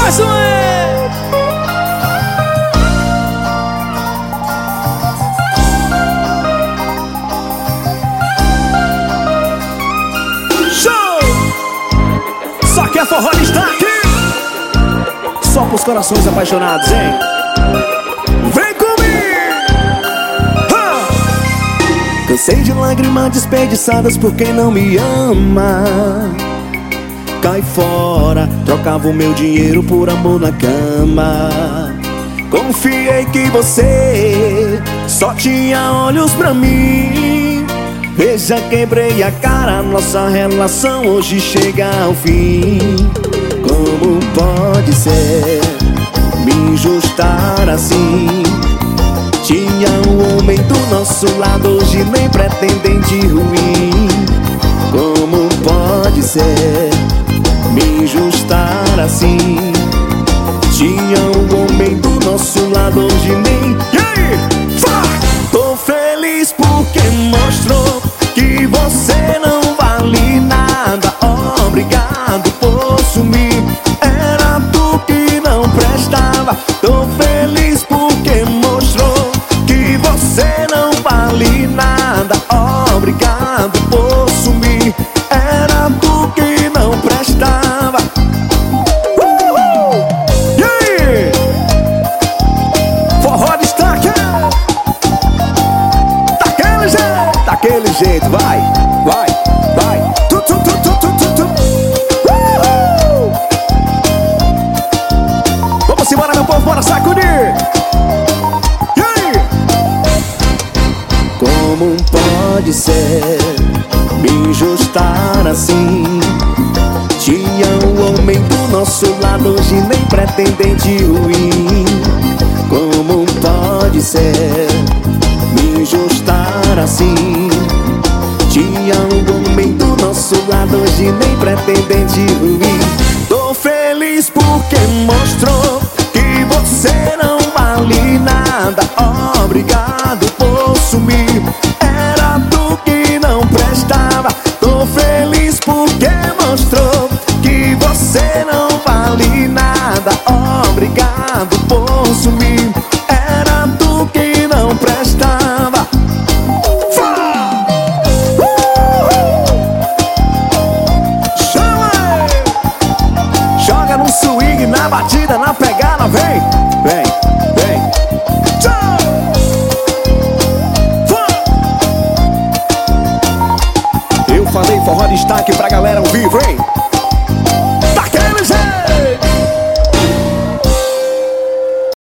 Mais um é. Show! Só que a forró está aqui. Só pros corações apaixonados, hein? Vem comigo! Cansei de lágrimas desperdiçadas por quem não me ama. Cai fora, trocava o meu dinheiro por amor na cama. Confiei que você só tinha olhos pra mim. Veja, quebrei a cara, nossa relação hoje chega ao fim. Como pode ser me injustar assim? Tinha um homem do nosso lado, hoje nem pretendente ruim. Como pode ser me injustar assim? Tinha um homem do nosso lado, hoje nem... E aí? Tô feliz porque mostrou que você não vale nada. Obrigado por sumir, era tu que não prestava. Tô feliz porque mostrou que você não vale nada. Obrigado por sumir, era tu que não prestava. E aí? Forró destaque. Daquele jeito, vai, vai, vai. Tu, tu, tu, tu, tu, tu, tu. Vamos embora, meu povo, bora sacudir. E aí? Como pode ser me injustar assim? Tinha um homem do nosso lado, hoje nem pretendente ruim. Como pode ser me injustar assim? Tinha um homem do nosso lado, hoje nem pretendente ruim. Tô feliz porque mostrou que você não vale nada. Obrigado por sumir, era tu que não prestava. Tô feliz porque mostrou que você não vale nada. Obrigado por sumir, era tu que não prestava. Joga no swing, na batida, na pegada, vem, vem, vem. Tchau! Eu falei forró destaque pra galera ao vivo, hein?